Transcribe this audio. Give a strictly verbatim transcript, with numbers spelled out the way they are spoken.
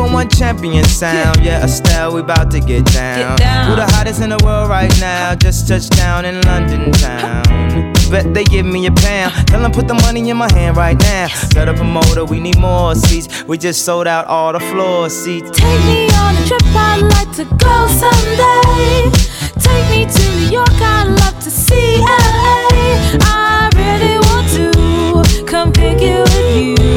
one champion sound. Yeah, Estelle, we about to get down. Get down. Who the hottest in the world right now? Just touched down in London town. Bet they give me a pound. Tell them put the money in my hand right now. Set up a motor, we need more seats. We just sold out all the floor seats. Take me on a trip, I'd like to go someday. Take me to New York, I'd love to see L A. I